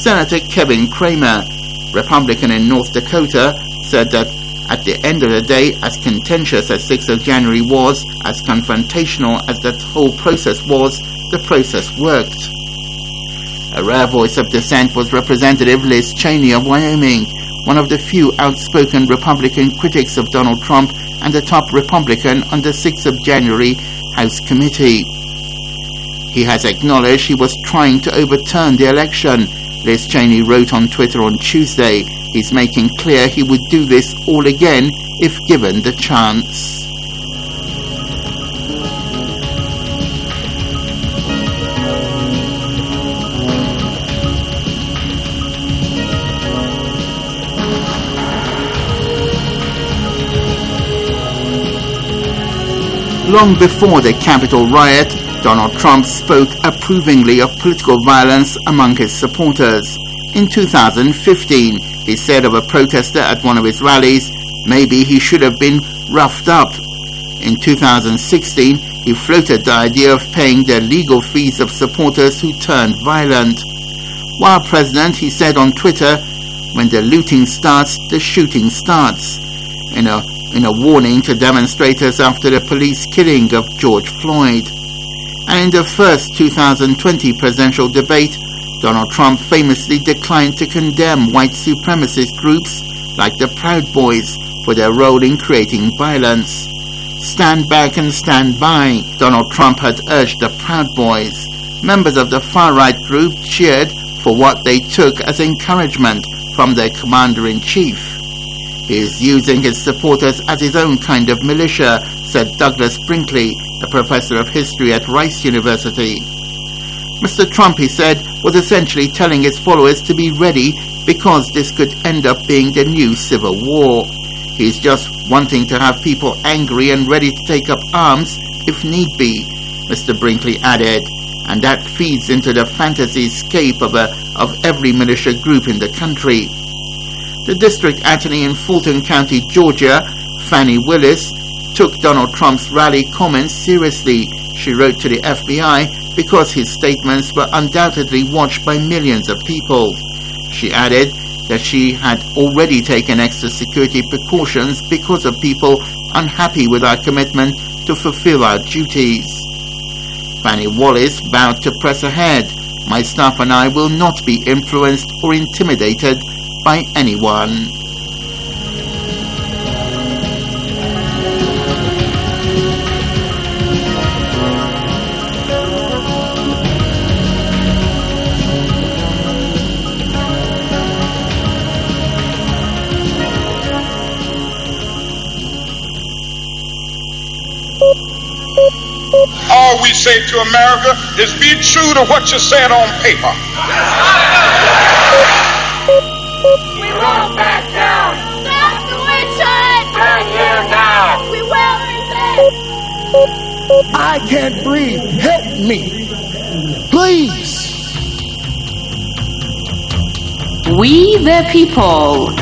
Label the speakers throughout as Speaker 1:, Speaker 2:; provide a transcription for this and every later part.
Speaker 1: Senator Kevin Cramer, Republican in North Dakota, said that at the end of the day, as contentious as 6th of January was, as confrontational as that whole process was, the process worked. A rare voice of dissent was Representative Liz Cheney of Wyoming, one of the few outspoken Republican critics of Donald Trump and the top Republican on the 6th of January House Committee. He has acknowledged he was trying to overturn the election. Liz Cheney wrote on Twitter on Tuesday, he's making clear he would do this all again if given the chance. Long before the Capitol riot, Donald Trump spoke approvingly of political violence among his supporters. In 2015, he said of a protester at one of his rallies, maybe he should have been roughed up. In 2016, he floated the idea of paying the legal fees of supporters who turned violent. While president, he said on Twitter, when the looting starts, the shooting starts, in a warning to demonstrators after the police killing of George Floyd. And in the first 2020 presidential debate, Donald Trump famously declined to condemn white supremacist groups like the Proud Boys for their role in creating violence. Stand back and stand by, Donald Trump had urged the Proud Boys. Members of the far-right group cheered for what they took as encouragement from their commander-in-chief. He is using his supporters as his own kind of militia, said Douglas Brinkley, a professor of history at Rice University. Mr. Trump, he said, was essentially telling his followers to be ready because this could end up being the new civil war. He's just wanting to have people angry and ready to take up arms if need be, Mr. Brinkley added, and that feeds into the fantasy scape of every militia group in the country. The district attorney in Fulton County, Georgia, Fannie Willis, took Donald Trump's rally comments seriously. She wrote to the FBI because his statements were undoubtedly watched by millions of people. She added that she had already taken extra security precautions because of people unhappy with our commitment to fulfill our duties. Fannie Willis vowed to press ahead. My staff and I will not be influenced or intimidated by anyone.
Speaker 2: All we say to America is be true to what you said on paper.
Speaker 3: We won't back down. Stop the witch! Stand here now. We will resist.
Speaker 4: I can't breathe. Help me. Please.
Speaker 5: We the people.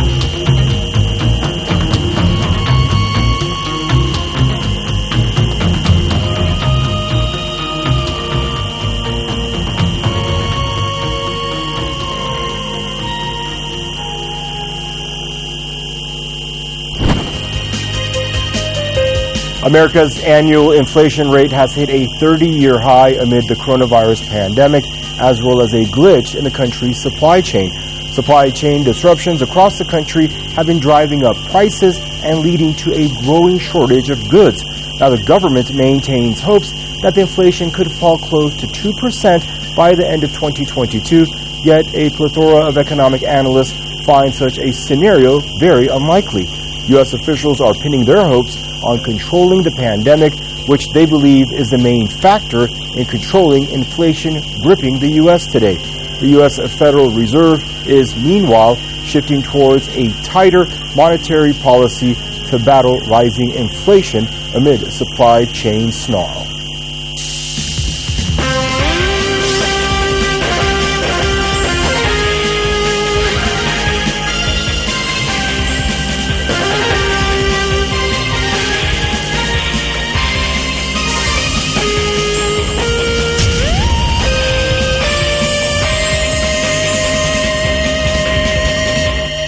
Speaker 6: America's annual inflation rate has hit a 30-year high amid the coronavirus pandemic, as well as a glitch in the country's supply chain. Supply chain disruptions across the country have been driving up prices and leading to a growing shortage of goods. Now, the government maintains hopes that the inflation could fall close to 2% by the end of 2022, yet a plethora of economic analysts find such a scenario very unlikely. U.S. officials are pinning their hopes on controlling the pandemic, which they believe is the main factor in controlling inflation gripping the U.S. today. The U.S. Federal Reserve is meanwhile shifting towards a tighter monetary policy to battle rising inflation amid supply chain snarl.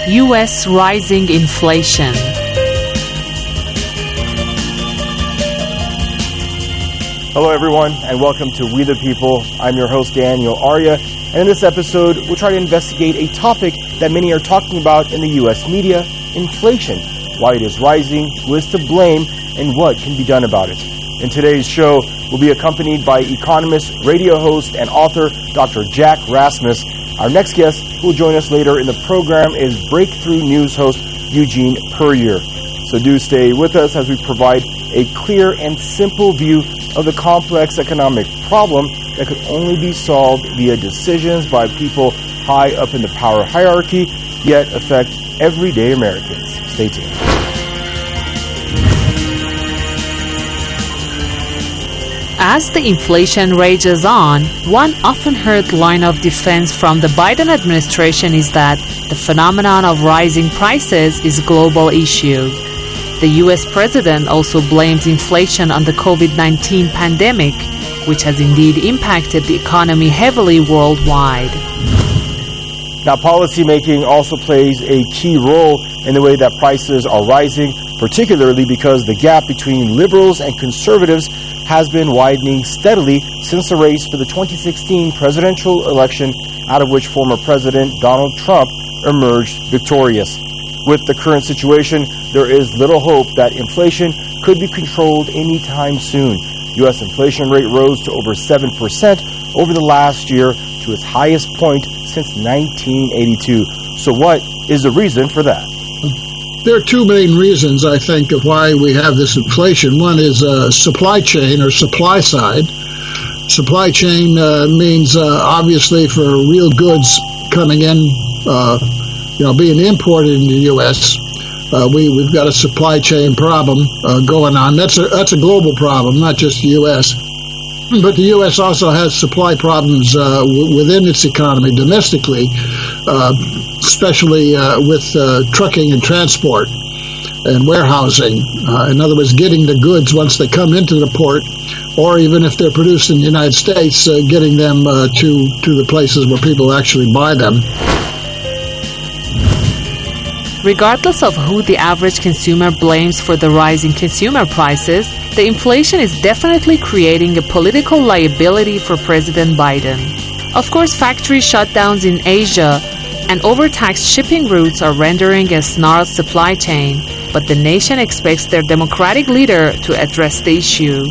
Speaker 5: U.S. rising inflation.
Speaker 6: Hello, everyone, and welcome to We the People. I'm your host, Daniel Arya, and in this episode, we'll try to investigate a topic that many are talking about in the U.S. media, inflation, why it is rising, who is to blame, and what can be done about it. In today's show, we'll be accompanied by economist, radio host, and author Dr. Jack Rasmus. Our next guest, who will join us later in the program, is Breakthrough News host Eugene Puryear. So do stay with us as we provide a clear and simple view of the complex economic problem that could only be solved via decisions by people high up in the power hierarchy, yet affect everyday Americans. Stay tuned.
Speaker 5: As the inflation rages on, one often heard line of defense from the Biden administration is that the phenomenon of rising prices is a global issue. The U.S. president also blames inflation on the COVID-19 pandemic, which has indeed impacted the economy heavily worldwide.
Speaker 6: Now, policymaking also plays a key role in the way that prices are rising, particularly because the gap between liberals and conservatives has been widening steadily since the race for the 2016 presidential election, out of which former President Donald Trump emerged victorious. With the current situation, there is little hope that inflation could be controlled anytime soon. U.S. inflation rate rose to over 7% over the last year, to its highest point since 1982. So what is the reason for that?
Speaker 4: There are two main reasons, I think, of why we have this inflation. One is supply chain or supply side. Supply chain means, obviously, for real goods coming in, being imported in the U.S., we've got a supply chain problem going on. That's a global problem, not just the U.S. But the U.S. also has supply problems within its economy domestically, especially with trucking and transport and warehousing. In other words, getting the goods once they come into the port, or even if they're produced in the United States, getting them to the places where people actually buy them.
Speaker 5: Regardless of who the average consumer blames for the rising consumer prices, the inflation is definitely creating a political liability for President Biden. Of course, factory shutdowns in Asia and overtaxed shipping routes are rendering a snarled supply chain, but the nation expects their Democratic leader to address the issue.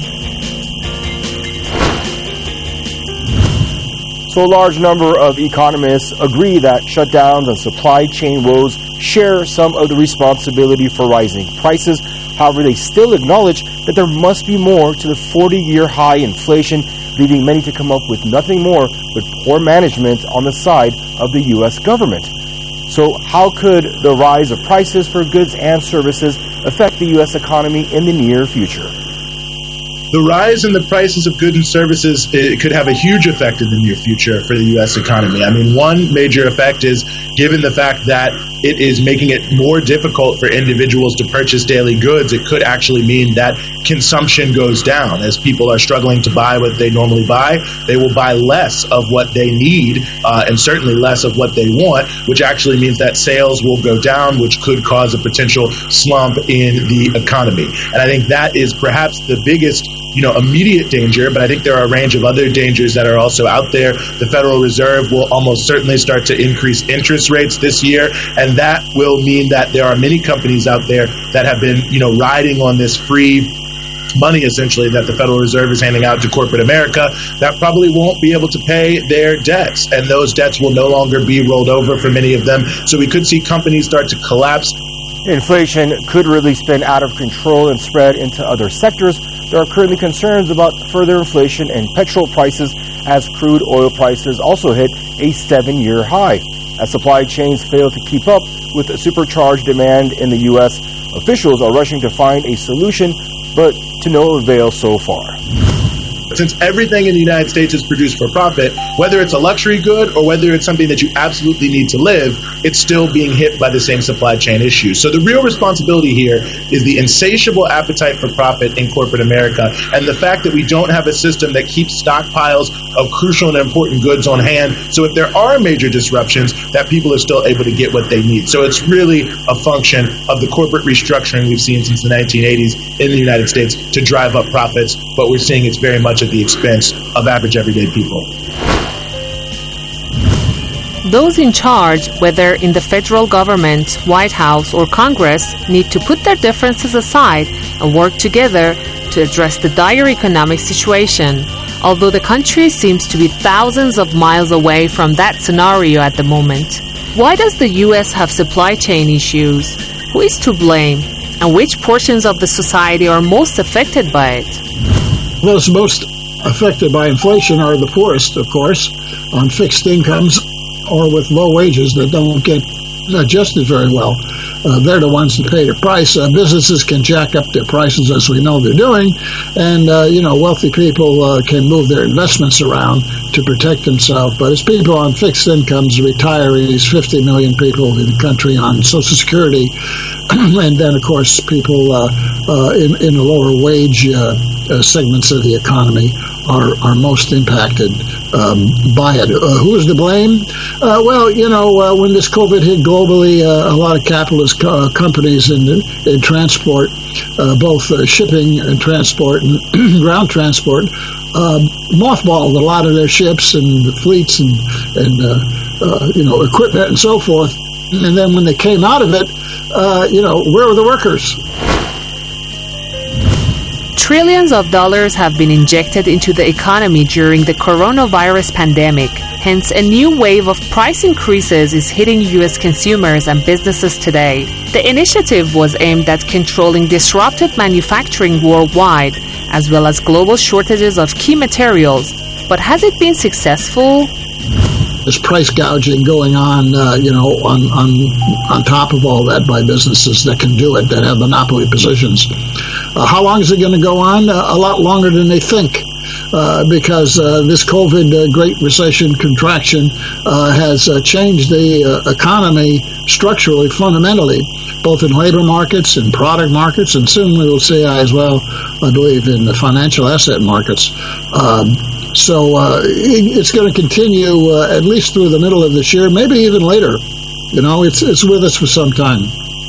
Speaker 6: So a large number of economists agree that shutdowns and supply chain woes share some of the responsibility for rising prices. However, they still acknowledge that there must be more to the 40-year high inflation, leading many to come up with nothing more but poor management on the side of the U.S. government. So how could the rise of prices for goods and services affect the U.S. economy in the near future?
Speaker 7: The rise in the prices of goods and services could have a huge effect in the near future for the U.S. economy. I mean, one major effect is given the fact that it is making it more difficult for individuals to purchase daily goods, it could actually mean that consumption goes down. As people are struggling to buy what they normally buy, they will buy less of what they need and certainly less of what they want, which actually means that sales will go down, which could cause a potential slump in the economy. And I think that is perhaps the biggest immediate danger, but I think there are a range of other dangers that are also out there. The Federal Reserve will almost certainly start to increase interest rates this year, and that will mean that there are many companies out there that have been, riding on this free money, essentially, that the Federal Reserve is handing out to corporate America, that probably won't be able to pay their debts, and those debts will no longer be rolled over for many of them. So we could see companies start to collapse.
Speaker 6: Inflation could really spin out of control and spread into other sectors. There are currently concerns about further inflation in petrol prices as crude oil prices also hit a 7-year high. As supply chains fail to keep up with the supercharged demand in the U.S., officials are rushing to find a solution, but to no avail so far.
Speaker 7: since everything in the United States is produced for profit, whether it's a luxury good or whether it's something that you absolutely need to live, it's still being hit by the same supply chain issues. So the real responsibility here is the insatiable appetite for profit in corporate America and the fact that we don't have a system that keeps stockpiles of crucial and important goods on hand. So if there are major disruptions, that people are still able to get what they need. So it's really a function of the corporate restructuring we've seen since the 1980s in the United States to drive up profits, but we're seeing it's very much at the expense of average everyday people.
Speaker 5: Those in charge, whether in the federal government, White House, or Congress, need to put their differences aside and work together to address the dire economic situation. Although the country seems to be thousands of miles away from that scenario at the moment. Why does the U.S. have supply chain issues? Who is to blame? And which portions of the society are most affected by it?
Speaker 4: Those most affected by inflation are the poorest, of course, on fixed incomes or with low wages that don't get adjusted very well. They're the ones that pay the price. Businesses can jack up their prices, as we know they're doing, and wealthy people can move their investments around to protect themselves. But it's people on fixed incomes, retirees, 50 million people in the country on Social Security, and then, of course, people in the lower wage segments of the economy are most impacted by it. Who's to blame? When this COVID hit globally, a lot of capitalist companies in transport, both shipping and transport and ground transport, mothballed a lot of their ships and fleets and equipment and so forth. And then when they came out of it, where were the workers?
Speaker 5: Trillions of dollars have been injected into the economy during the coronavirus pandemic. Hence, a new wave of price increases is hitting U.S. consumers and businesses today. The initiative was aimed at controlling disrupted manufacturing worldwide, as well as global shortages of key materials. But has it been successful?
Speaker 4: There's price gouging going on, on top of all that by businesses that can do it, that have monopoly positions. How long is it going to go on? A lot longer than they think, because this COVID Great Recession contraction has changed the economy structurally, fundamentally, both in labor markets and product markets, and soon we will see as well, I believe, in the financial asset markets. So it's going to continue at least through the middle of this year, maybe even later. It's with us for some time.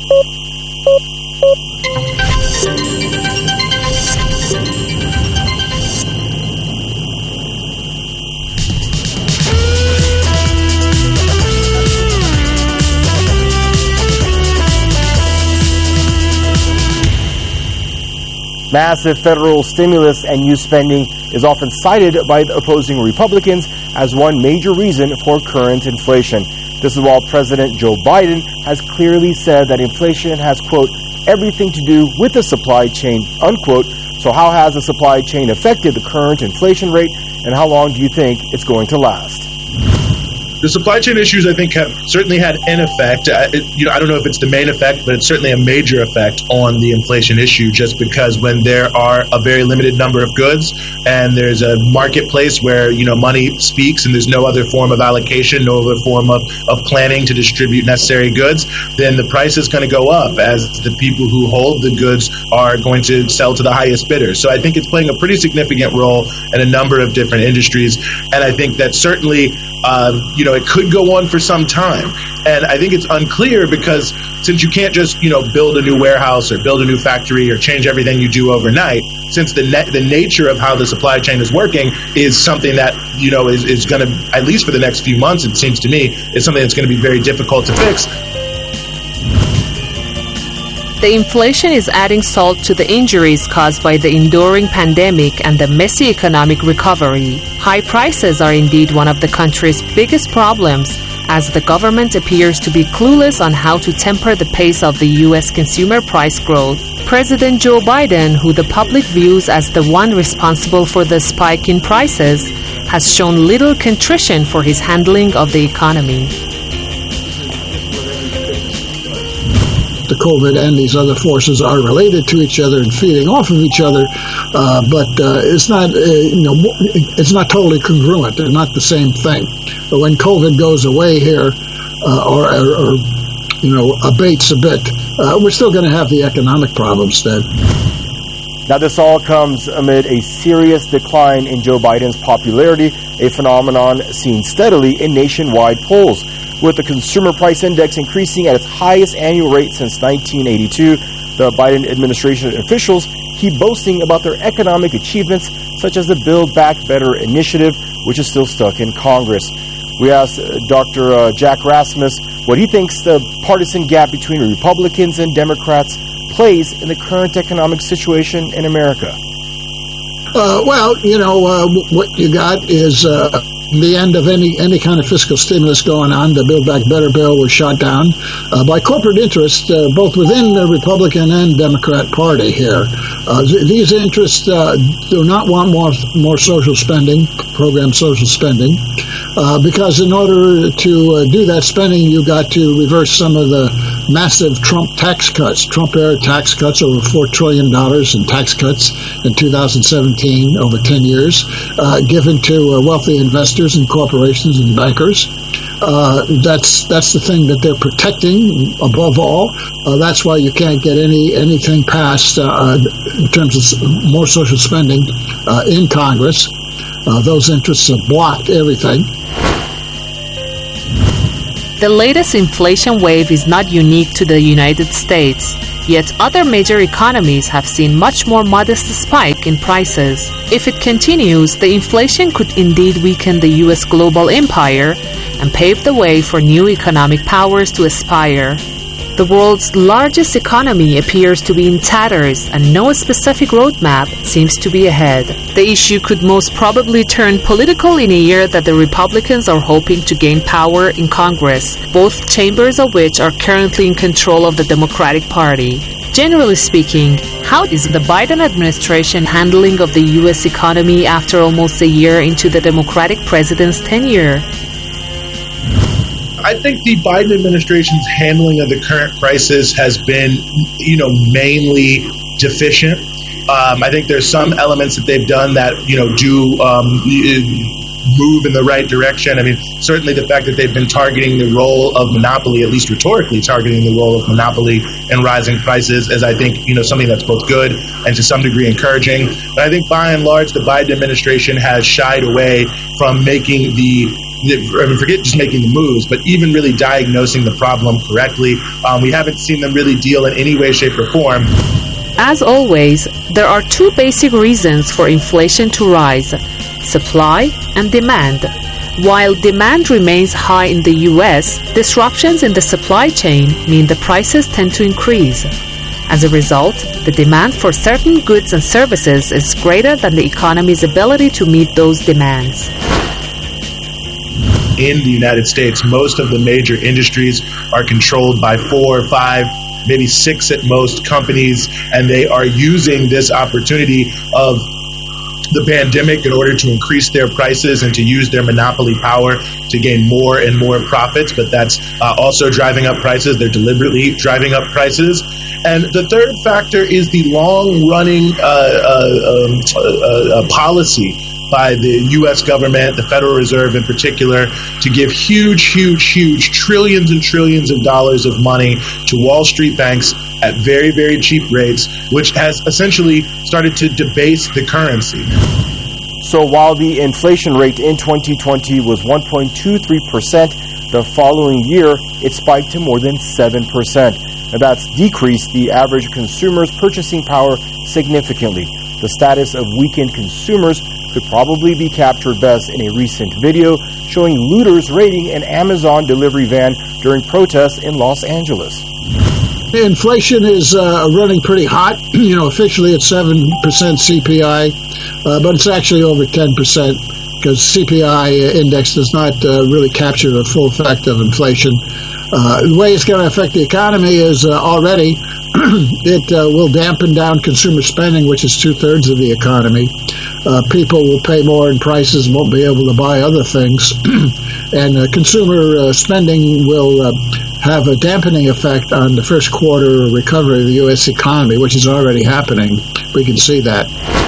Speaker 6: Massive federal stimulus and youth spending is often cited by the opposing Republicans as one major reason for current inflation. This is while President Joe Biden has clearly said that inflation has, quote, everything to do with the supply chain, unquote. So how has the supply chain affected the current inflation rate, and how long do you think it's going to last?
Speaker 7: The supply chain issues, I think, have certainly had an effect. I don't know if it's the main effect, but it's certainly a major effect on the inflation issue, just because when there are a very limited number of goods and there's a marketplace where, money speaks and there's no other form of allocation, no other form of planning to distribute necessary goods, then the price is going to go up as the people who hold the goods are going to sell to the highest bidder. So I think it's playing a pretty significant role in a number of different industries. And I think that certainly it could go on for some time. And I think it's unclear because since you can't just, build a new warehouse or build a new factory or change everything you do overnight, since the nature of how the supply chain is working is something that, is going to, at least for the next few months, it seems to me, is something that's going to be very difficult to fix.
Speaker 5: The inflation is adding salt to the injuries caused by the enduring pandemic and the messy economic recovery. High prices are indeed one of the country's biggest problems, as the government appears to be clueless on how to temper the pace of the U.S. consumer price growth. President Joe Biden, who the public views as the one responsible for the spike in prices, has shown little contrition for his handling of the economy.
Speaker 4: the COVID and these other forces are related to each other and feeding off of each other, but it's not it's not totally congruent. They're not the same thing. But when COVID goes away here, or abates a bit, we're still going to have the economic problems then.
Speaker 6: Now, this all comes amid a serious decline in Joe Biden's popularity, a phenomenon seen steadily in nationwide polls. With the Consumer Price Index increasing at its highest annual rate since 1982, the Biden administration officials keep boasting about their economic achievements, such as the Build Back Better initiative, which is still stuck in Congress. We asked Dr. Jack Rasmus what he thinks the partisan gap between Republicans and Democrats plays in the current economic situation in America.
Speaker 4: What you got is the end of any kind of fiscal stimulus going on. The Build Back Better bill was shot down by corporate interests, both within the Republican and Democrat Party here. These interests do not want more social spending, program social spending, because in order to do that spending, you got to reverse some of the massive Trump tax cuts, Trump-era tax cuts, over $4 trillion in tax cuts in 2017, over 10 years, given to wealthy investors and corporations and bankers. That's the thing that they're protecting above all. That's why you can't get anything passed in terms of more social spending in Congress. Those interests have blocked everything.
Speaker 5: The latest inflation wave is not unique to the United States, yet other major economies have seen much more modest spike in prices. If it continues, the inflation could indeed weaken the U.S. global empire and pave the way for new economic powers to aspire. The world's largest economy appears to be in tatters, and no specific roadmap seems to be ahead. The issue could most probably turn political in a year that the Republicans are hoping to gain power in Congress, both chambers of which are currently in control of the Democratic Party. Generally speaking, how is the Biden administration handling of the U.S. economy after almost a year into the Democratic president's tenure?
Speaker 7: I think the Biden administration's handling of the current crisis has been, mainly deficient. I think there's some elements that they've done that, do move in the right direction. I mean, certainly the fact that they've been targeting the role of monopoly, at least rhetorically targeting the role of monopoly in rising prices, is, I think, something that's both good and to some degree encouraging. But I think by and large, the Biden administration has shied away from making forget just making the moves, but even really diagnosing the problem correctly. We haven't seen them really deal in any way, shape, or form.
Speaker 5: As always, there are two basic reasons for inflation to rise: supply and demand. While demand remains high in the U.S., disruptions in the supply chain mean the prices tend to increase. As a result, the demand for certain goods and services is greater than the economy's ability to meet those demands.
Speaker 7: In the United States, most of the major industries are controlled by 4 or 5, maybe 6 at most companies, and they are using this opportunity of the pandemic in order to increase their prices and to use their monopoly power to gain more and more profits. But that's also driving up prices. They're deliberately driving up prices. And the third factor is the long-running policy by the U.S. government, the Federal Reserve in particular, to give huge trillions and trillions of dollars of money to Wall Street banks at very, very cheap rates, which has essentially started to debase the currency.
Speaker 6: So while the inflation rate in 2020 was 1.23%, the following year it spiked to more than 7%. Now that's decreased the average consumer's purchasing power significantly. The status of weakened consumers could probably be captured best in a recent video showing looters raiding an Amazon delivery van during protests in Los Angeles.
Speaker 4: Inflation is running pretty hot. Officially it's 7% CPI, but it's actually over 10% because CPI index does not really capture the full effect of inflation. The way it's going to affect the economy is already it will dampen down consumer spending, which is 2/3 of the economy. People will pay more in prices, won't be able to buy other things, and consumer spending will have a dampening effect on the first quarter recovery of the U.S. economy, which is already happening. We can see that.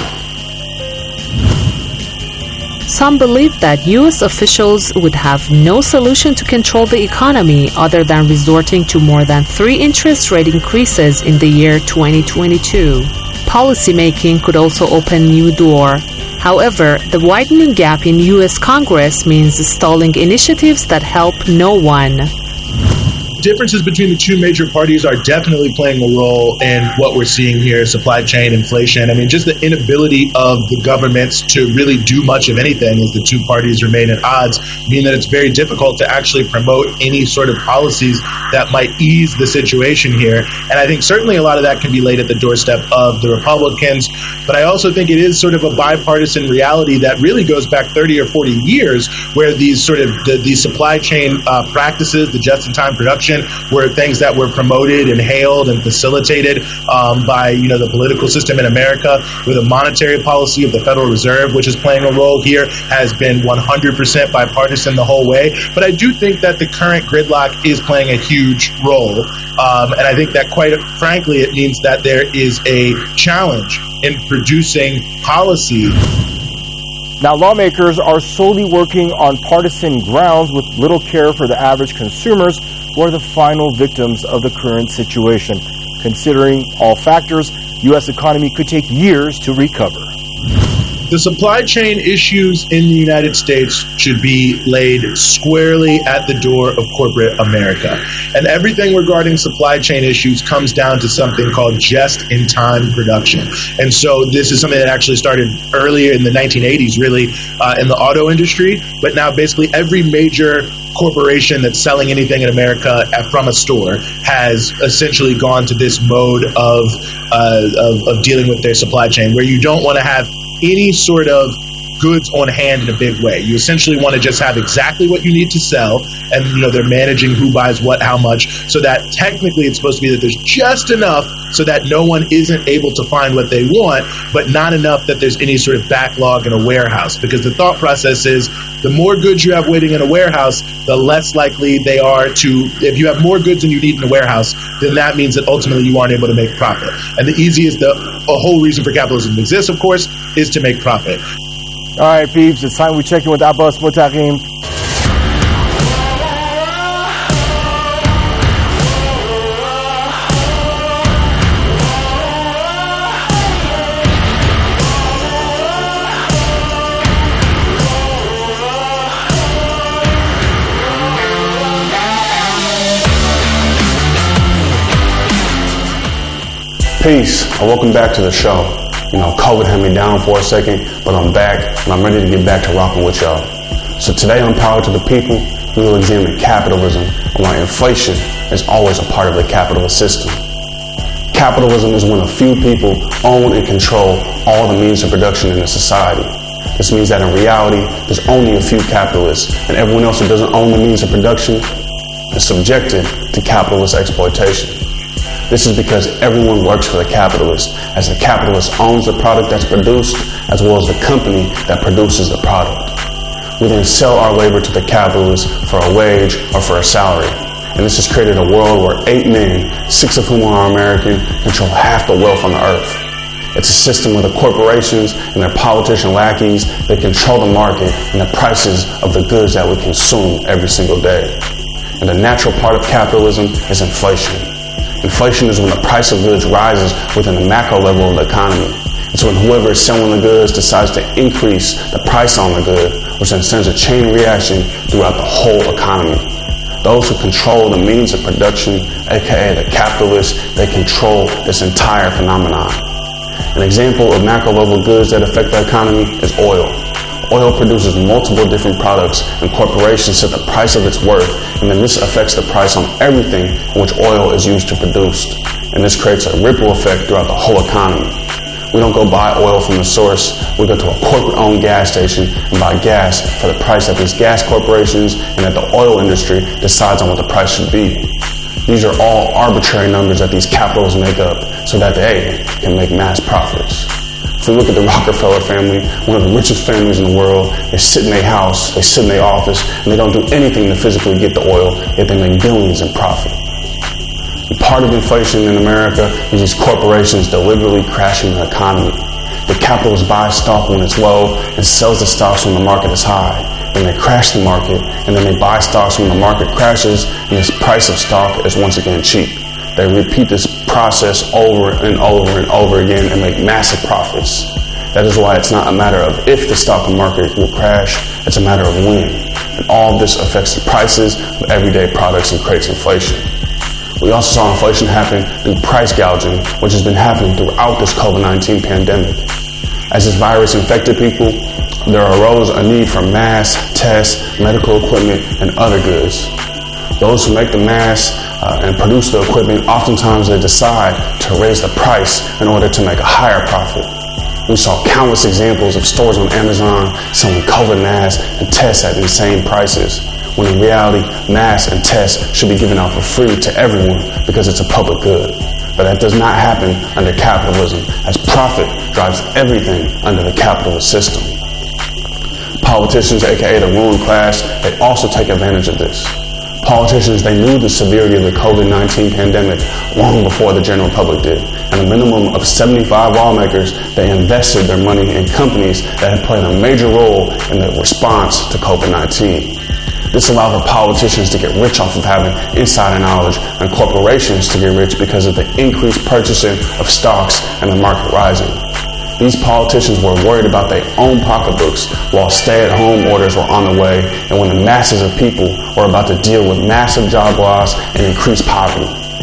Speaker 5: Some believe that U.S. officials would have no solution to control the economy other than resorting to more than 3 interest rate increases in the year 2022. Policymaking could also open new door. However, the widening gap in U.S. Congress means stalling initiatives that help no one.
Speaker 7: Differences between the two major parties are definitely playing a role in what we're seeing here, supply chain, inflation. I mean, just the inability of the governments to really do much of anything as the two parties remain at odds mean that it's very difficult to actually promote any sort of policies that might ease the situation here. And I think certainly a lot of that can be laid at the doorstep of the Republicans. But I also think it is sort of a bipartisan reality that really goes back 30 or 40 years, where these sort of these supply chain practices, the just-in-time production, were things that were promoted and hailed and facilitated by the political system in America, where the monetary policy of the Federal Reserve, which is playing a role here, has been 100% bipartisan the whole way. But I do think that the current gridlock is playing a huge role. And I think that, quite frankly, it means that there is a challenge in producing policy.
Speaker 6: Now, lawmakers are solely working on partisan grounds with little care for the average consumers, who are the final victims of the current situation. Considering all factors, U.S. economy could take years to recover.
Speaker 7: The supply chain issues in the United States should be laid squarely at the door of corporate America. And everything regarding supply chain issues comes down to something called just-in-time production. And so this is something that actually started earlier in the 1980s, really, in the auto industry. But now basically every major corporation that's selling anything in America from a store has essentially gone to this mode of dealing with their supply chain, where you don't want to have any sort of goods on hand in a big way. You essentially want to just have exactly what you need to sell, and they're managing who buys what, how much, so that technically it's supposed to be that there's just enough so that no one isn't able to find what they want, but not enough that there's any sort of backlog in a warehouse. Because the thought process is, the more goods you have waiting in a warehouse, the less likely they are to, if you have more goods than you need in a warehouse, then that means that ultimately you aren't able to make profit. And the easiest, a whole reason for capitalism exists, of course, is to make profit.
Speaker 6: All right, peeps, it's time we check in with Abbas Mutarim.
Speaker 8: Peace, and welcome back to the show. COVID had me down for a second, but I'm back, and I'm ready to get back to rocking with y'all. So today on Power to the People, we will examine capitalism and why inflation is always a part of the capitalist system. Capitalism is when a few people own and control all the means of production in a society. This means that in reality, there's only a few capitalists, and everyone else who doesn't own the means of production is subjected to capitalist exploitation. This is because everyone works for the capitalist, as the capitalist owns the product that's produced, as well as the company that produces the product. We then sell our labor to the capitalist for a wage or for a salary. And this has created a world where 8 men, 6 of whom are American, control half the wealth on the earth. It's a system where the corporations and their politician lackeys, they control the market and the prices of the goods that we consume every single day. And the natural part of capitalism is inflation. Inflation is when the price of goods rises within the macro level of the economy. It's when whoever is selling the goods decides to increase the price on the good, which then sends a chain reaction throughout the whole economy. Those who control the means of production, aka the capitalists, they control this entire phenomenon. An example of macro level goods that affect the economy is oil. Oil produces multiple different products, and corporations set the price of its worth, and then this affects the price on everything in which oil is used to produce. And this creates a ripple effect throughout the whole economy. We don't go buy oil from the source, we go to a corporate-owned gas station and buy gas for the price that these gas corporations and that the oil industry decides on what the price should be. These are all arbitrary numbers that these capitalists make up so that they can make mass profits. If we look at the Rockefeller family, one of the richest families in the world, they sit in their house, they sit in their office, and they don't do anything to physically get the oil, yet they make billions in profit. And part of inflation in America is these corporations deliberately crashing the economy. The capitalist buys stock when it's low and sells the stocks when the market is high. Then they crash the market, and then they buy stocks when the market crashes, and the price of stock is once again cheap. They repeat this process over and over and over again and make massive profits. That is why it's not a matter of if the stock market will crash, it's a matter of when. And all of this affects the prices of everyday products and creates inflation. We also saw inflation happen through price gouging, which has been happening throughout this COVID-19 pandemic. As this virus infected people, there arose a need for masks, tests, medical equipment, and other goods. Those who make the masks and produce the equipment, oftentimes they decide to raise the price in order to make a higher profit. We saw countless examples of stores on Amazon selling COVID masks and tests at insane prices, when in reality, masks and tests should be given out for free to everyone because it's a public good. But that does not happen under capitalism, as profit drives everything under the capitalist system. Politicians, aka the ruling class, they also take advantage of this. Politicians, they knew the severity of the COVID-19 pandemic long before the general public did. And a minimum of 75 lawmakers, they invested their money in companies that had played a major role in the response to COVID-19. This allowed the politicians to get rich off of having insider knowledge and corporations to get rich because of the increased purchasing of stocks and the market rising. These politicians were worried about their own pocketbooks while stay-at-home orders were on the way and when the masses of people were about to deal with massive job loss and increased poverty.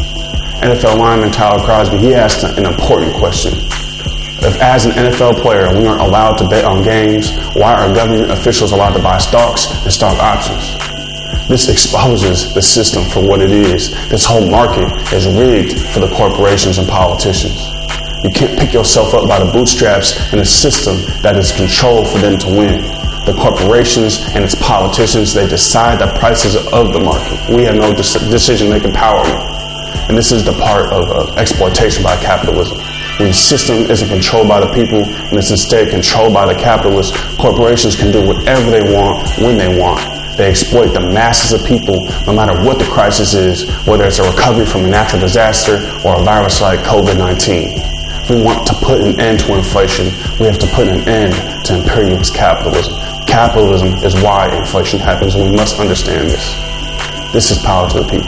Speaker 8: NFL lineman Tyler Crosby, he asked an important question. If as an NFL player we aren't allowed to bet on games, why are government officials allowed to buy stocks and stock options? This exposes the system for what it is. This whole market is rigged for the corporations and politicians. You can't pick yourself up by the bootstraps in a system that is controlled for them to win. The corporations and its politicians, they decide the prices of the market. We have no decision-making power. And this is the part of exploitation by capitalism. When the system isn't controlled by the people and it's instead controlled by the capitalists, corporations can do whatever they want when they want. They exploit the masses of people no matter what the crisis is, whether it's a recovery from a natural disaster or a virus like COVID-19. If we want to put an end to inflation, we have to put an end to imperialist capitalism. Capitalism is why inflation happens, and we must understand this. This is power to the people.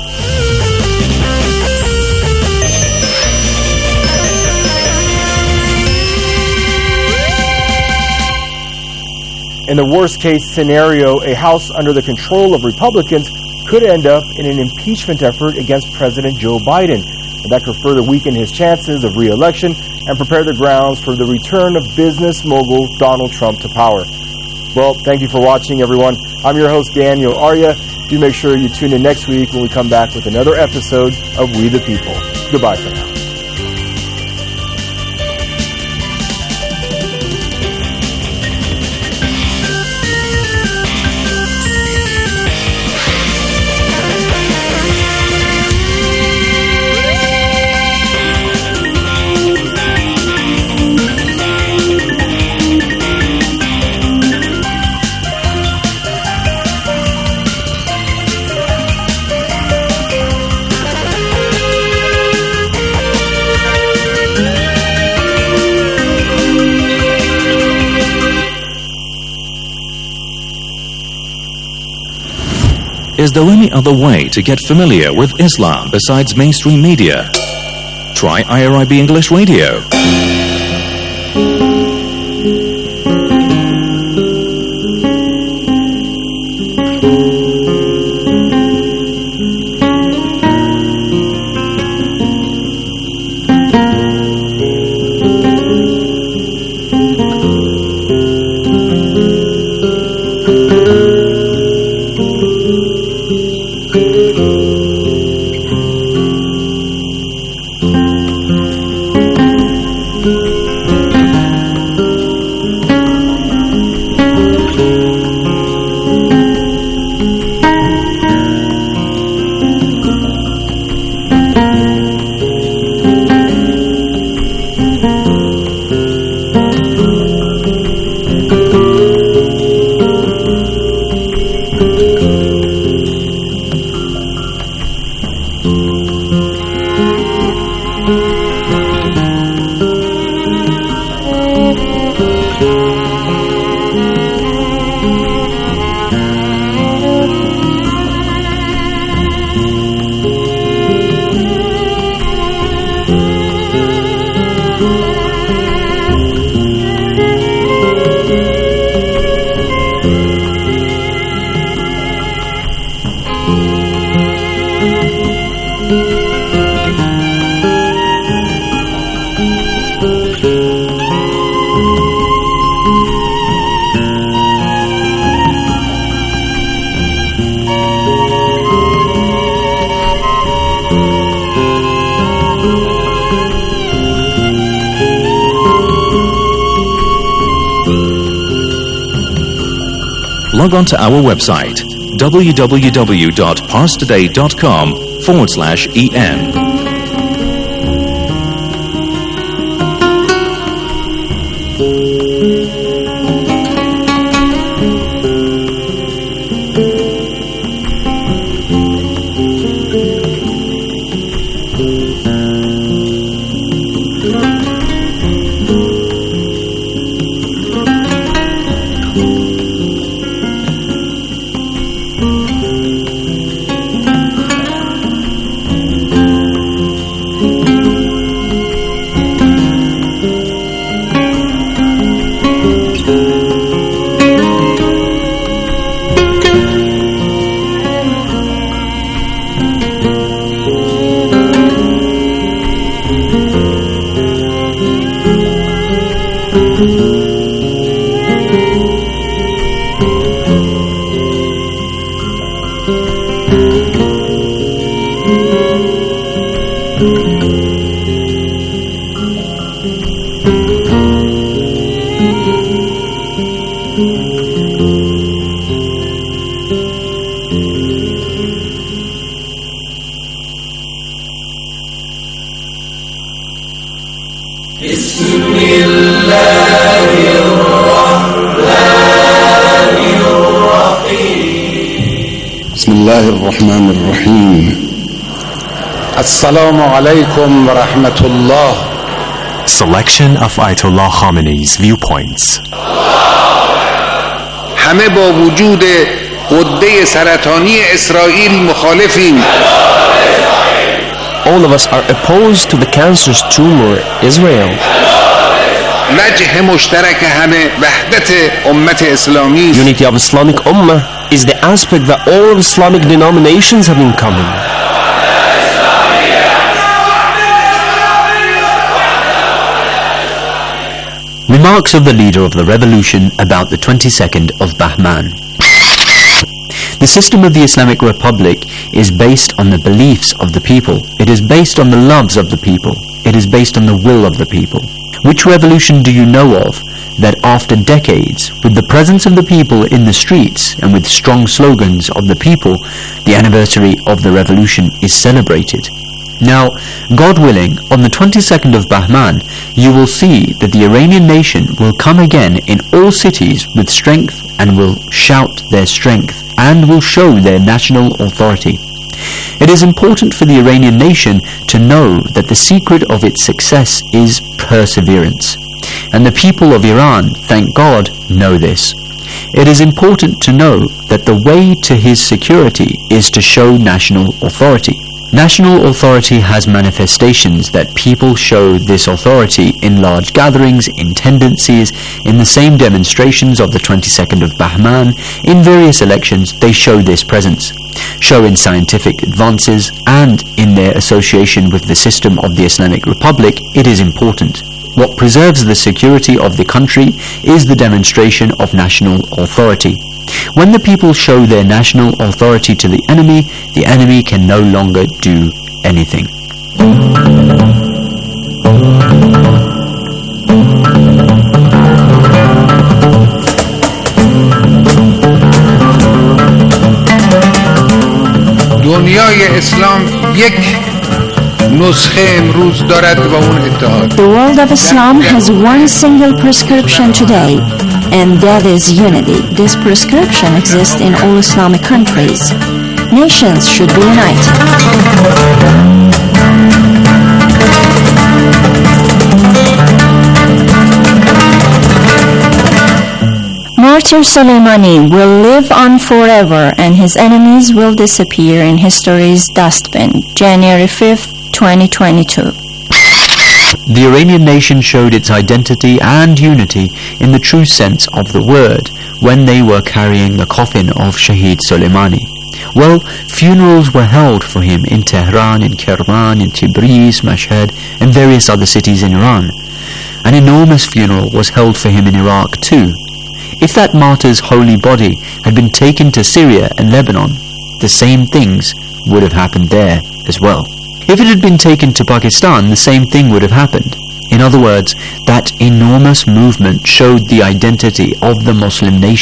Speaker 6: In the worst case scenario, a House under the control of Republicans could end up in an impeachment effort against President Joe Biden. And that could further weaken his chances of re-election and prepare the grounds for the return of business mogul Donald Trump to power. Well, thank you for watching, everyone. I'm your host, Daniel Arya. Do make sure you tune in next week when we come back with another episode of We the People. Goodbye for now.
Speaker 9: Is there any other way to get familiar with Islam besides mainstream media? Try IRIB English Radio. log on to our website www.parstoday.com/en.
Speaker 10: بسم الله الرحمن الرحيم السلام عليكم ورحمة الله.
Speaker 11: Selection of Ayatollah Khamenei's viewpoints.
Speaker 10: همه با وجود غده سرطانی اسرائیل مخالفیم.
Speaker 12: All of us are opposed to the cancerous tumor Israel.
Speaker 10: وجه مشترک همه وحدت امت اسلامی.
Speaker 12: Unity of Islamic Ummah is the aspect that all Islamic denominations have in common.
Speaker 13: Remarks of the leader of the revolution about the 22nd of Bahman. The system of the Islamic Republic is based on the beliefs of the people. It is based on the loves of the people. It is based on the will of the people. Which revolution do you know of that after decades, with the presence of the people in the streets and with strong slogans of the people, the anniversary of the revolution is celebrated? Now, God willing, on the 22nd of Bahman, you will see that the Iranian nation will come again in all cities with strength and will shout their strength and will show their national authority. It is important for the Iranian nation to know that the secret of its success is perseverance. And the people of Iran, thank God, know this. It is important to know that the way to his security is to show national authority. National authority has manifestations that people show this authority in large gatherings, in tendencies, in the same demonstrations of the 22nd of Bahman, in various elections they show this presence, show in scientific advances, and in their association with the system of the Islamic Republic. It is important. What preserves the security of the country is the demonstration of national authority. When the people show their national authority to the enemy can no longer do anything.
Speaker 10: دنیای اسلام یک نسخه امروز دارد و اون اتحاد.
Speaker 14: The world of Islam has one single prescription today, and that is unity. This prescription exists in all Islamic countries. Nations should be united. Martyr Soleimani will live on forever and his enemies will disappear in history's dustbin. January 5th, 2022.
Speaker 13: The Iranian nation showed its identity and unity in the true sense of the word when they were carrying the coffin of Shahid Soleimani. Well, funerals were held for him in Tehran, in Kerman, in Tabriz, Mashhad, and various other cities in Iran. An enormous funeral was held for him in Iraq too. If that martyr's holy body had been taken to Syria and Lebanon, the same things would have happened there as well. If it had been taken to Pakistan, the same thing would have happened. In other words, that enormous movement showed the identity of the Muslim nation.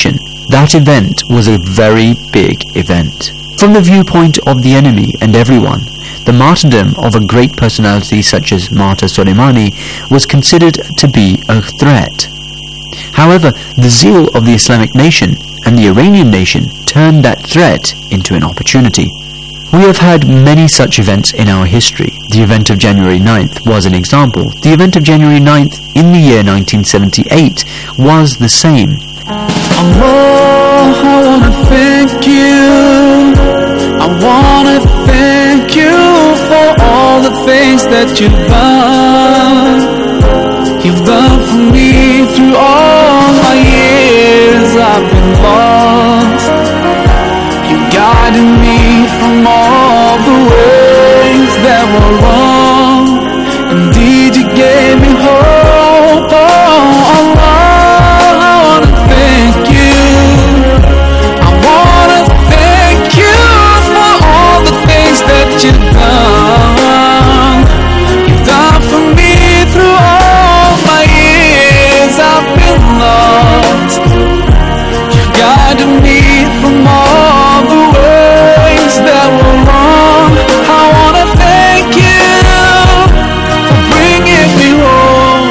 Speaker 13: That event was a very big event. From the viewpoint of the enemy and everyone, the martyrdom of a great personality such as Martyr Soleimani was considered to be a threat. However, the zeal of the Islamic nation and the Iranian nation turned that threat into an opportunity. We have had many such events in our history. The event of January 9th was an example. The event of January 9th in the year 1978 was the same.
Speaker 15: Allah, I wanna thank you. I wanna thank you for all the things that you've done. You've done for me through all my years I've been lost. You guided me from all the ways that were wrong. Indeed, you gave me hope. Oh, Allah, I wanna thank you. I wanna thank you for all the things that you've done. You've done for me through all my years I've been lost. You guided me from all the ways that were wrong. I wanna thank you for bringing me home.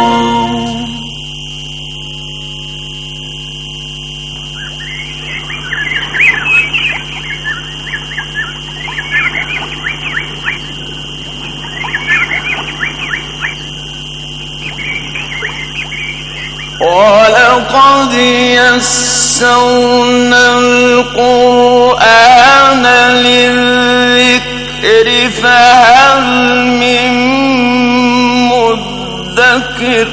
Speaker 16: ولقد يسرنا القرآن للذكر فهل من مدكر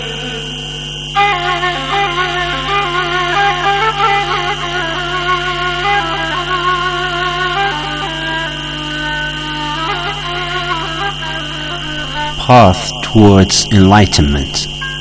Speaker 17: Path towards enlightenment.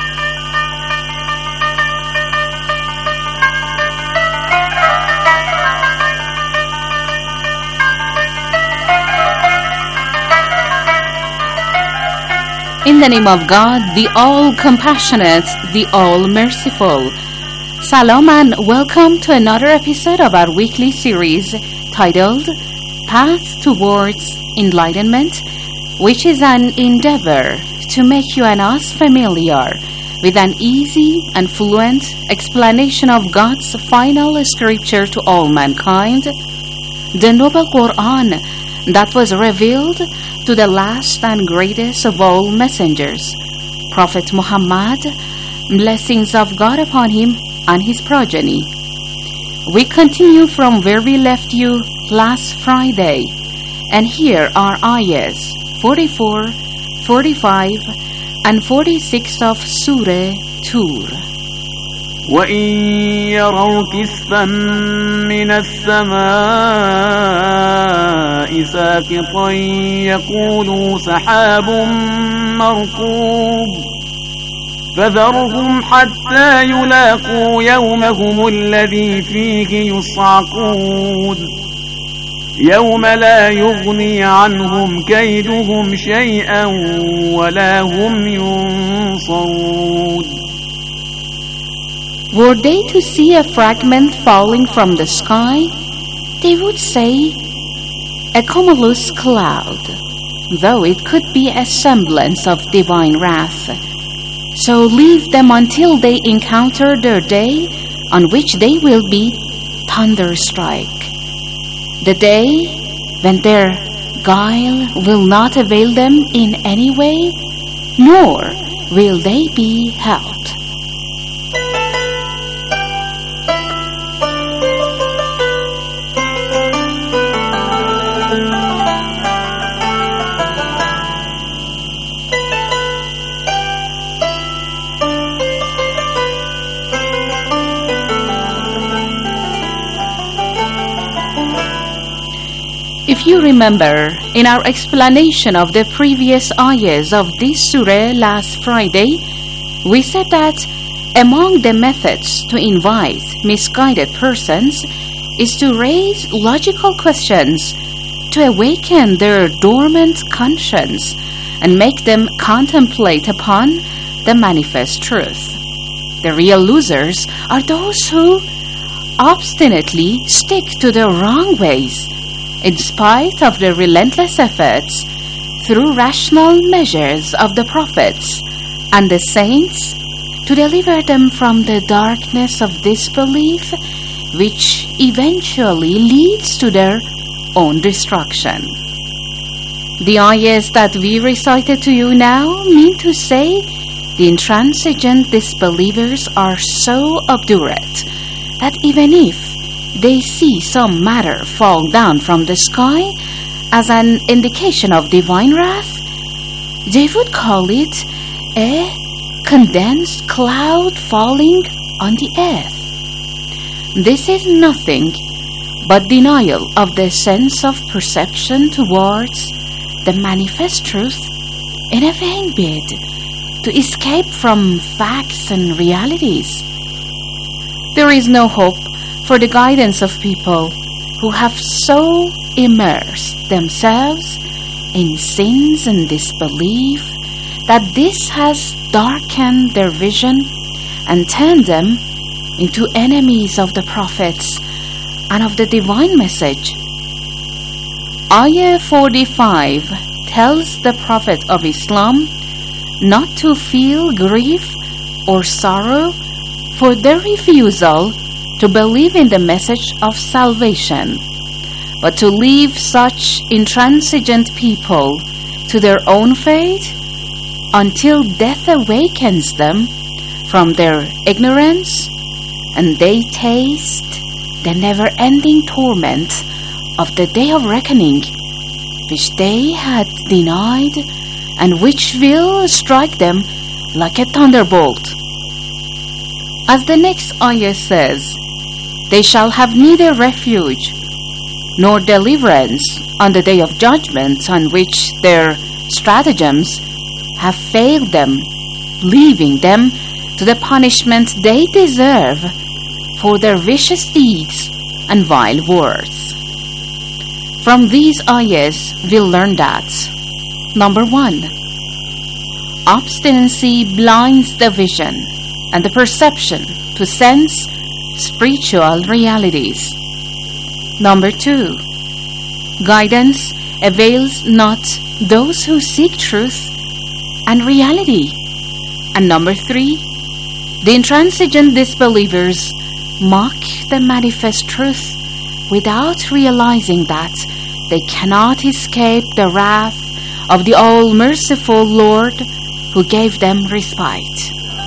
Speaker 18: In the name of God, the all-compassionate, the all-merciful. Salam and welcome to another episode of our weekly series titled Path Towards Enlightenment, which is an endeavor to make you and us familiar with an easy and fluent explanation of God's final scripture to all mankind, the Noble Quran that was revealed to the last and greatest of all messengers, Prophet Muhammad, blessings of God upon him and his progeny. We continue from where we left you last Friday, and here are ayahs 44, 45, and 46 of Surah Tur.
Speaker 16: وَإِن يَرَوْا كِسْفًا مِّنَ السَّمَاءِ سَاقِطًا يَقُولُوا سَحَابٌ مَّرْكُوبٌ فَذَرْهُمْ حَتَّىٰ يُلَاقُوا يَوْمَهُمُ الَّذِي فِيهِ يُصْعَقُونَ يَوْمَ لَا يُغْنِي عَنْهُمْ كَيْدُهُمْ شَيْئًا وَلَا هُمْ يُنصَرُونَ.
Speaker 18: Were they to see a fragment falling from the sky, they would say, a cumulus cloud, though it could be a semblance of divine wrath. So leave them until they encounter their day on which they will be thunderstruck. The day when their guile will not avail them in any way, nor will they be helped. If you remember, in our explanation of the previous ayahs of this surah last Friday, we said that among the methods to invite misguided persons is to raise logical questions, to awaken their dormant conscience, and make them contemplate upon the manifest truth. The real losers are those who obstinately stick to the wrong ways, in spite of the relentless efforts through rational measures of the prophets and the saints to deliver them from the darkness of disbelief, which eventually leads to their own destruction. The ayahs that we recited to you now mean to say the intransigent disbelievers are so obdurate that even if they see some matter fall down from the sky as an indication of divine wrath, they would call it a condensed cloud falling on the earth. This is nothing but denial of the sense of perception towards the manifest truth in a vain bid to escape from facts and realities. There is no hope for the guidance of people who have so immersed themselves in sins and disbelief that this has darkened their vision and turned them into enemies of the prophets and of the divine message. Ayah 45 tells the Prophet of Islam not to feel grief or sorrow for their refusal to believe in the message of salvation, but to leave such intransigent people to their own fate until death awakens them from their ignorance and they taste the never-ending torment of the day of reckoning, which they had denied and which will strike them like a thunderbolt. As the next ayah says, they shall have neither refuge nor deliverance on the day of judgment, on which their stratagems have failed them, leaving them to the punishment they deserve for their vicious deeds and vile words. From these ayahs, we'll learn that, number 1, obstinacy blinds the vision and the perception to sense spiritual realities. Number 2, guidance avails not those who seek truth and reality. And number 3, the intransigent disbelievers mock the manifest truth without realizing that they cannot escape the wrath of the all-merciful Lord who gave them respite.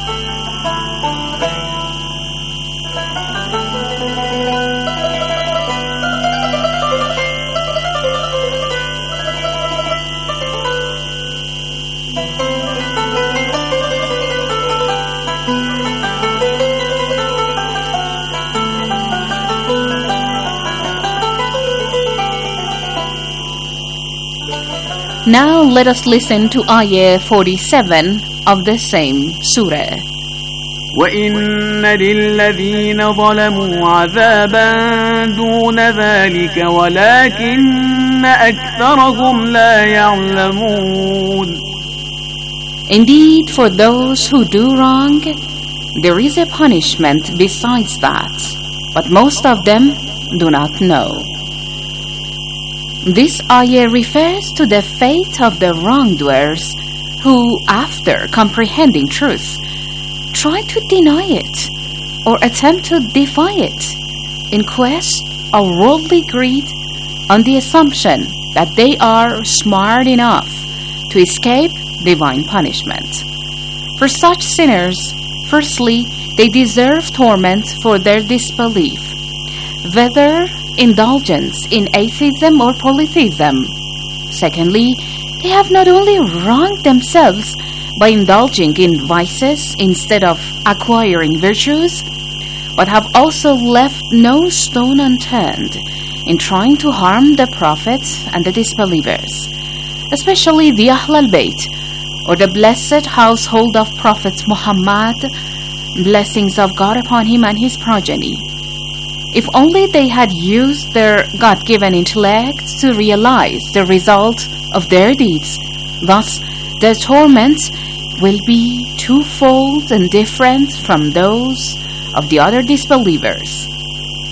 Speaker 18: Now let us listen to Ayah 47 of the same surah.
Speaker 16: وَإِنَّ لِلَّذِينَ ظَلَمُوا عَذَابًا دُونَ ذَلِكَ وَلَكِنَّ أَكْثَرَهُمْ لَا يَعْلَمُونَ.
Speaker 18: Indeed, for those who do wrong, there is a punishment besides that, but most of them do not know. This ayah refers to the fate of the wrongdoers who, after comprehending truth, try to deny it or attempt to defy it in quest of worldly greed on the assumption that they are smart enough to escape divine punishment. For such sinners, firstly, they deserve torment for their disbelief, whether indulgence in atheism or polytheism. Secondly, they have not only wronged themselves by indulging in vices instead of acquiring virtues, but have also left no stone unturned in trying to harm the Prophet and the disbelievers, especially the Ahl al-Bayt, or the blessed household of Prophet Muhammad, blessings of God upon him and his progeny. If only they had used their God-given intellect to realize the result of their deeds, thus their torment will be twofold and different from those of the other disbelievers.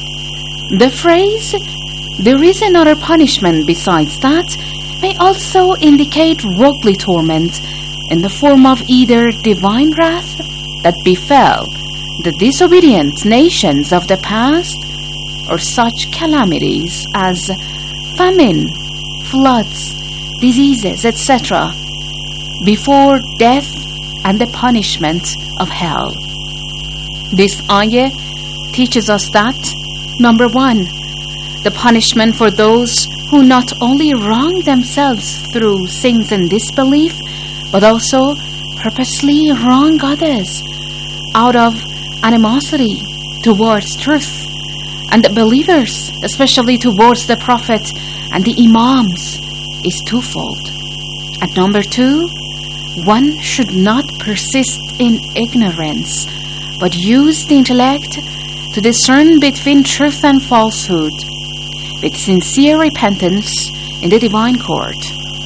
Speaker 18: The phrase, "there is another punishment besides that," may also indicate worldly torment in the form of either divine wrath that befell the disobedient nations of the past, or such calamities as famine, floods, diseases, etc., before death and the punishment of hell. This ayah teaches us that, number one, the punishment for those who not only wrong themselves through sins and disbelief, but also purposely wrong others out of animosity towards truth, and the believers, especially towards the Prophet and the Imams, is twofold. And number two, one should not persist in ignorance, but use the intellect to discern between truth and falsehood, with sincere repentance in the divine court.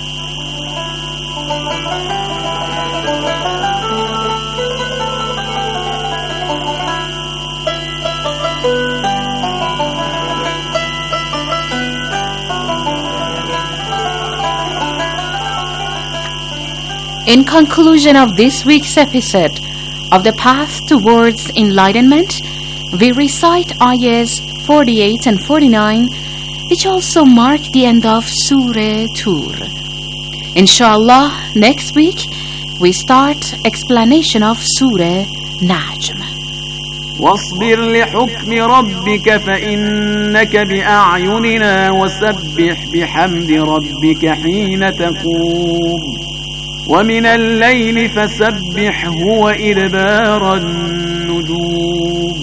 Speaker 18: In conclusion of this week's episode of The Path Towards Enlightenment, we recite ayahs 48 and 49, which also mark the end of Surah Tur. Inshallah, next week we start explanation of Surah Najm.
Speaker 16: واصبر لحكم ربك فإنك بأعيننا وسبح بحمد ربك حين تقوم ومن الليل فسبحه وإدبار النجوم.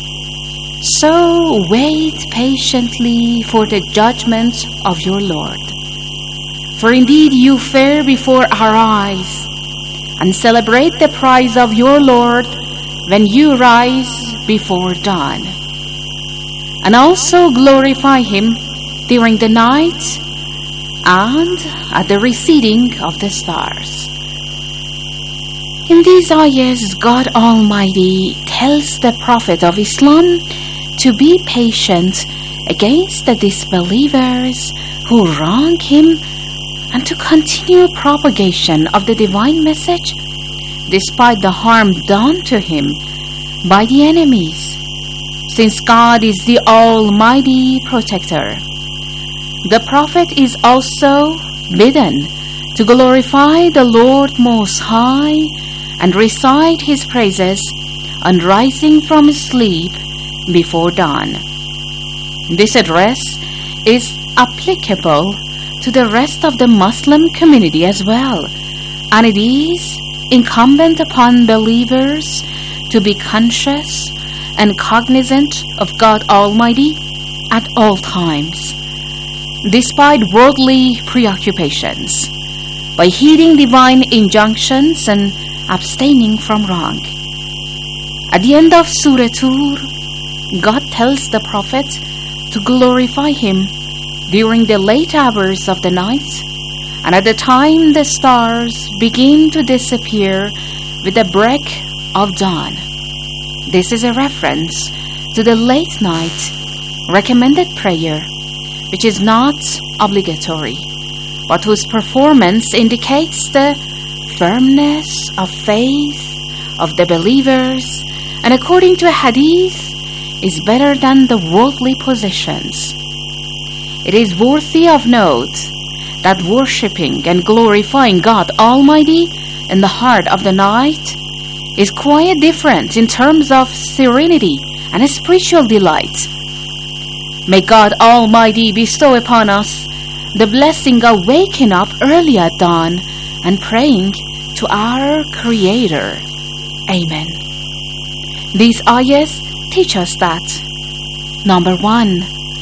Speaker 18: So wait patiently for the judgment of your Lord. For indeed you fare before our eyes, and celebrate the praise of your Lord when you rise before dawn. And also glorify Him during the night and at the receding of the stars. In these ayahs, God Almighty tells the Prophet of Islam to be patient against the disbelievers who wrong him, and to continue propagation of the divine message despite the harm done to him by the enemies, since God is the Almighty Protector. The Prophet is also bidden to glorify the Lord Most High and recite His praises on rising from sleep before dawn. This address is applicable to the rest of the Muslim community as well, and it is incumbent upon believers to be conscious and cognizant of God Almighty at all times, despite worldly preoccupations, by heeding divine injunctions and abstaining from wrong. At the end of Surah Tur, God tells the Prophet to glorify Him during the late hours of the night, and at the time the stars begin to disappear with the break of dawn. This is a reference to the late night recommended prayer, which is not obligatory, but whose performance indicates the firmness of faith of the believers, and according to a hadith, is better than the worldly possessions. It is worthy of note that worshipping and glorifying God Almighty in the heart of the night is quite different in terms of serenity and a spiritual delight. May God Almighty bestow upon us the blessing of waking up early at dawn and praying to our Creator. Amen. These ayahs teach us that, number one,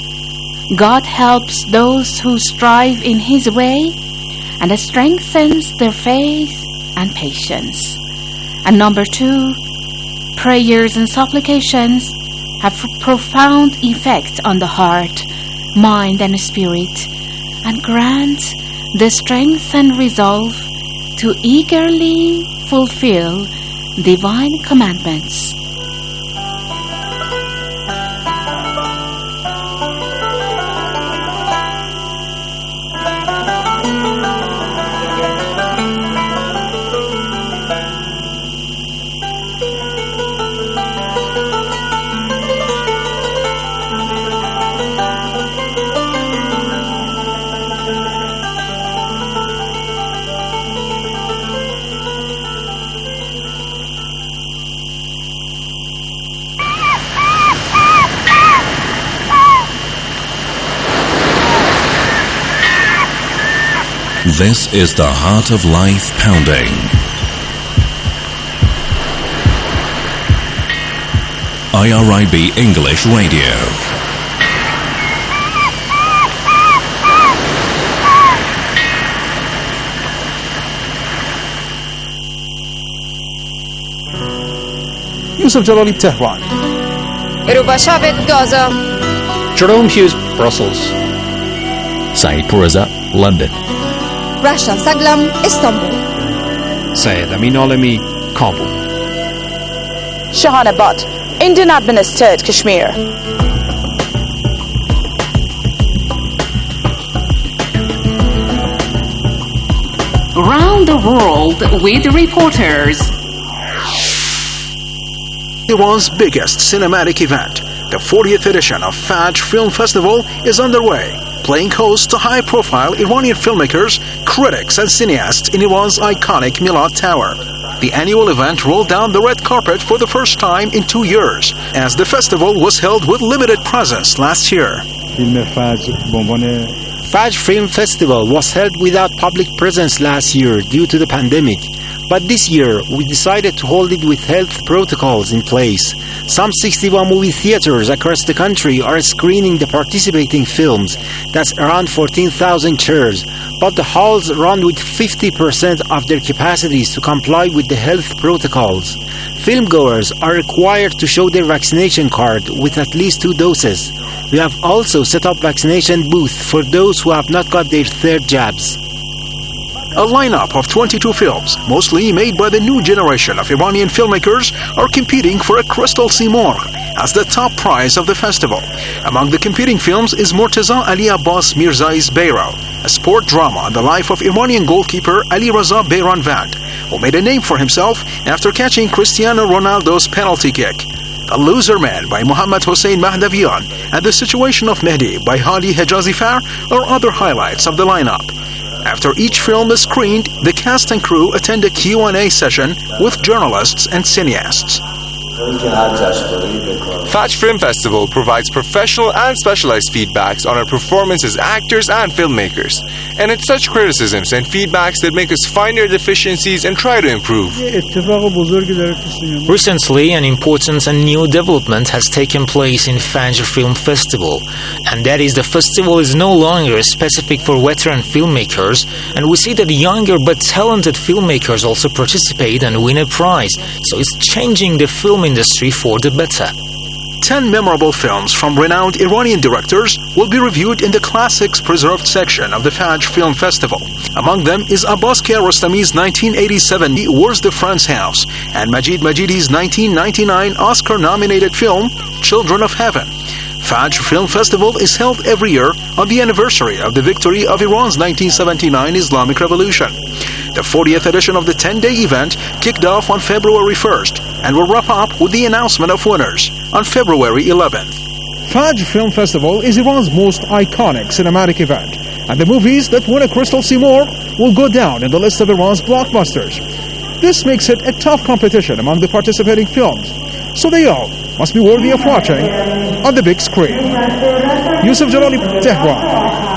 Speaker 18: God helps those who strive in His way and strengthens their faith and patience. And number two, prayers and supplications have profound effect on the heart, mind, and spirit, and grant the strength and resolve to eagerly fulfill divine commandments.
Speaker 9: This is the Heart of Life Pounding. IRIB English Radio.
Speaker 19: Yusuf Jalali, Tehran.
Speaker 20: Rubashavet, Gaza.
Speaker 21: Jerome Hughes, Brussels.
Speaker 22: Saeed Pourreza, London.
Speaker 20: Rasha Saglam, Istanbul.
Speaker 21: Syed Amin Alami, Kabul.
Speaker 23: Shahana Butt, Indian administered Kashmir.
Speaker 18: Around the world with reporters.
Speaker 24: Iran's biggest cinematic event, the 40th edition of Fajr Film Festival, is underway, playing host to high-profile Iranian filmmakers, critics, and cineasts in Iran's iconic Milad Tower. The annual event rolled down the red carpet for the first time in 2 years, as the festival was held with limited presence last year.
Speaker 25: Fajr Film Festival was held without public presence last year due to the pandemic. But this year, we decided to hold it with health protocols in place. Some 61 movie theaters across the country are screening the participating films. That's around 14,000 chairs. But the halls run with 50% of their capacities to comply with the health protocols. Filmgoers are required to show their vaccination card with at least 2 doses. We have also set up vaccination booths for those who have not got their 3rd jabs.
Speaker 24: A lineup of 22 films, mostly made by the new generation of Iranian filmmakers, are competing for a Crystal Simorgh as the top prize of the festival. Among the competing films is Morteza Ali Abbas Mirzai's Beiro, a sport drama on the life of Iranian goalkeeper Ali Raza Beiranvand, who made a name for himself after catching Cristiano Ronaldo's penalty kick. A Loser Man by Mohammad Hossein Mahdavian and The Situation of Mehdi by Hadi Hejazifar are other highlights of the lineup. After each film is screened, the cast and crew attend a Q&A session with journalists and cineasts.
Speaker 26: Fajr Film Festival provides professional and specialized feedbacks on our performance as actors and filmmakers. And it's such criticisms and feedbacks that make us find our deficiencies and try to improve.
Speaker 27: Recently, an important and new development has taken place in Fajr Film Festival, and that is the festival is no longer specific for veteran filmmakers, and we see that younger but talented filmmakers also participate and win a prize, so it's changing the film industry for the better.
Speaker 24: 10 memorable films from renowned Iranian directors will be reviewed in the Classics Preserved section of the Fajr Film Festival. Among them is Abbas Kiarostami's 1987 Where's the Friend's House and Majid Majidi's 1999 Oscar-nominated film Children of Heaven. Fajr Film Festival is held every year on the anniversary of the victory of Iran's 1979 Islamic Revolution. The 40th edition of the 10-day event kicked off on February 1st and will wrap up with the announcement of winners on February 11th.
Speaker 19: Fajr Film Festival is Iran's most iconic cinematic event, and the movies that win a Crystal Simorgh will go down in the list of Iran's blockbusters. This makes it a tough competition among the participating films, so they all must be worthy of watching on the big screen. Yusuf Jalali, Tehran.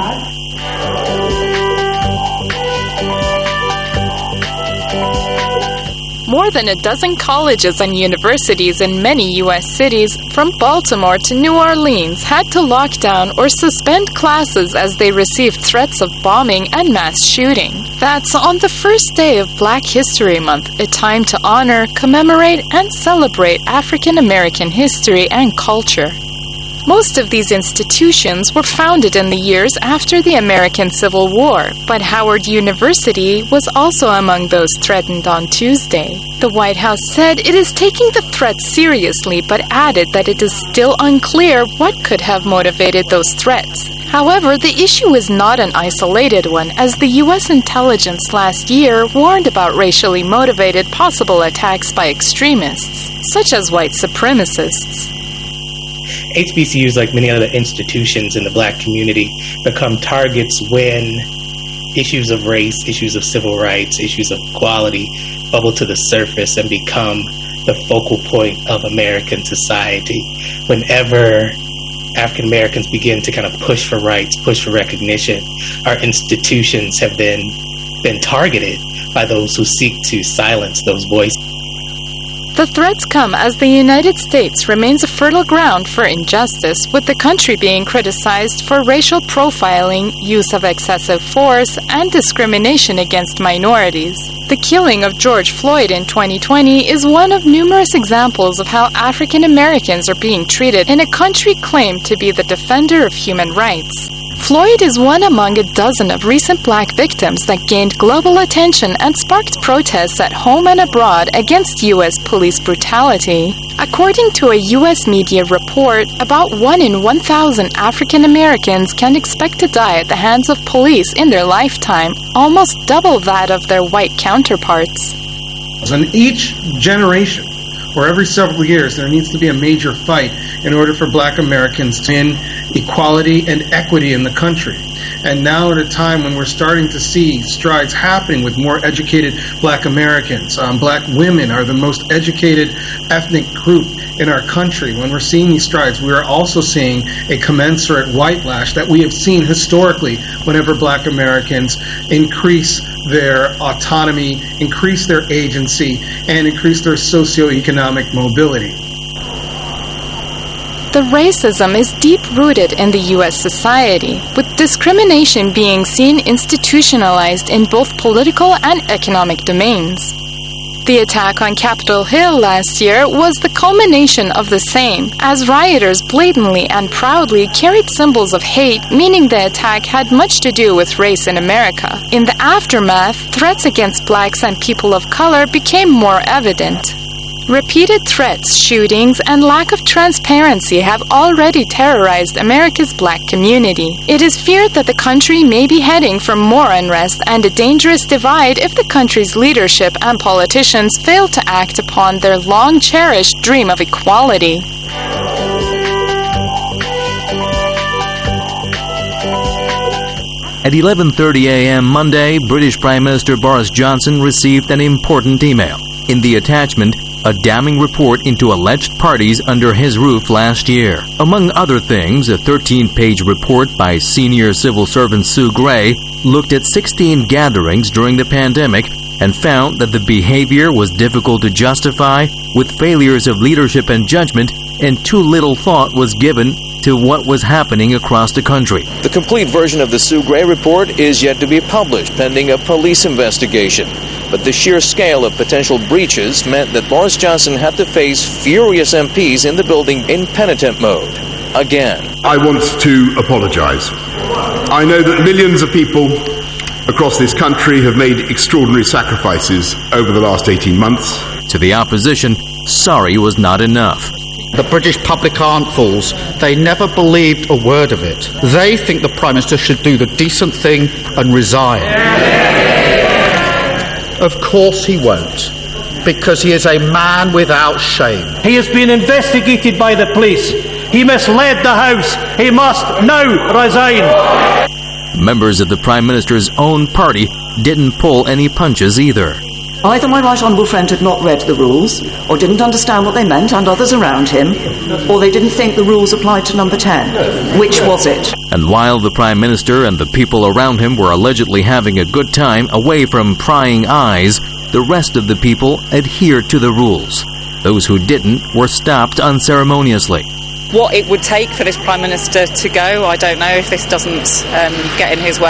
Speaker 28: More than a dozen colleges and universities in many U.S. cities, from Baltimore to New Orleans, had to lock down or suspend classes as they received threats of bombing and mass shooting. That's on the first day of Black History Month, a time to honor, commemorate, and celebrate African American history and culture. Most of these institutions were founded in the years after the American Civil War, but Howard University was also among those threatened on Tuesday. The White House said it is taking the threat seriously, but added that it is still unclear what could have motivated those threats. However, the issue is not an isolated one, as the U.S. intelligence last year warned about racially motivated possible attacks by extremists, such as white supremacists.
Speaker 29: HBCUs, like many other institutions in the Black community, become targets when issues of race, issues of civil rights, issues of equality bubble to the surface and become the focal point of American society. Whenever African Americans begin to kind of push for rights, push for recognition, our institutions have then been targeted by those who seek to silence those voices.
Speaker 28: The threats come as the United States remains a fertile ground for injustice, with the country being criticized for racial profiling, use of excessive force, and discrimination against minorities. The killing of George Floyd in 2020 is one of numerous examples of how African Americans are being treated in a country claimed to be the defender of human rights. Floyd is one among a dozen of recent black victims that gained global attention and sparked protests at home and abroad against U.S. police brutality. According to a U.S. media report, about 1 in 1,000 African Americans can expect to die at the hands of police in their lifetime, almost double that of their white counterparts.
Speaker 1: In each generation, or every several years, there needs to be a major fight in order for black Americans to win equality and equity in the country. And now at a time when we're starting to see strides happening with more educated black Americans, black women are the most educated ethnic group in our country. When we're seeing these strides, we are also seeing a commensurate whitelash that we have seen historically whenever black Americans increase their autonomy, increase their agency, and increase their socioeconomic mobility.
Speaker 28: The racism is deep-rooted in the U.S. society, with discrimination being seen institutionalized in both political and economic domains. The attack on Capitol Hill last year was the culmination of the same, as rioters blatantly and proudly carried symbols of hate, meaning the attack had much to do with race in America. In the aftermath, threats against blacks and people of color became more evident. Repeated threats, shootings, and lack of transparency have already terrorized America's black community. It is feared that the country may be heading for more unrest and a dangerous divide if the country's leadership and politicians fail to act upon their long-cherished dream of equality.
Speaker 9: At 11:30 a.m. Monday, British Prime Minister Boris Johnson received an important email. In the attachment, a damning report into alleged parties under his roof last year. Among other things, a 13-page report by senior civil servant Sue Gray looked at 16 gatherings during the pandemic and found that the behavior was difficult to justify, with failures of leadership and judgment, and too little thought was given to what was happening across the country.
Speaker 2: The complete version of the Sue Gray report is yet to be published, pending a police investigation. But the sheer scale of potential breaches meant that Boris Johnson had to face furious MPs in the building in penitent mode. Again.
Speaker 3: I want to apologise. I know that millions of people across this country have made extraordinary sacrifices over the last 18 months.
Speaker 9: To the opposition, sorry was not enough.
Speaker 4: The British public aren't fools. They never believed a word of it. They think the Prime Minister should do the decent thing and resign. Of course he won't, because he is a man without shame.
Speaker 5: He has been investigated by the police. He misled the House. He must now resign.
Speaker 9: Members of the Prime Minister's own party didn't pull any punches either.
Speaker 6: Either my right honourable friend had not read the rules, or didn't understand what they meant, and others around him, or they didn't think the rules applied to number 10. Which was it?
Speaker 9: And while the Prime Minister and the people around him were allegedly having a good time away from prying eyes, the rest of the people adhered to the rules. Those who didn't were stopped unceremoniously.
Speaker 7: What it would take for this Prime Minister to go, I don't know if this doesn't get in his way.